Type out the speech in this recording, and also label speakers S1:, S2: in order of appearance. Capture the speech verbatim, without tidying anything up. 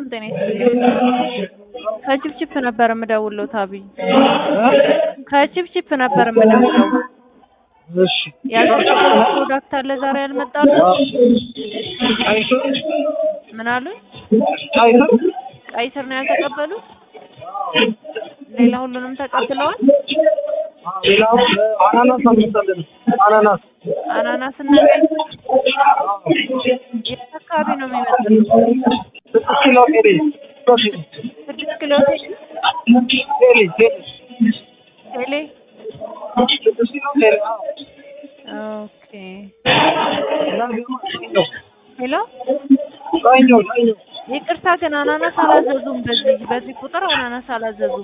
S1: ሰላም ጤና ይስጥልኝ። ከቺፕቺፕ ነበር የምደውለው ታቢ ከቺፕቺፕ ነበር የምደውለው።
S2: እሺ
S1: ያልተቀበሉ ፕሮዳክት አለ ዛሬ ያልመጣሉ?
S2: አይቶ
S1: ምን አሉ?
S2: አይቶ
S1: ቀይ ስር ነው ያልተቀበሉት? ሌላ ሁሉንም ተቀብለዋል?
S2: ሌላው አናናስ አምጣለን። አናናስ
S1: አናናስ እና ቀይ የት አካባቢ ነው የሚመጣው?
S2: ስድስት ኪሎ ቴሌ
S1: ስድስት ኪሎ
S2: ቴሌ ቴሌ
S1: ቴሌ
S2: ስድስት ኪሎ ቴሌ
S1: ኦኬ ሄሎ
S2: ታይኞ ታይኞ
S1: ይቅርታ ግን አናናስ አላዘዙም። በዚህ በዚህ ቁጥር አናናስ አላዘዙም።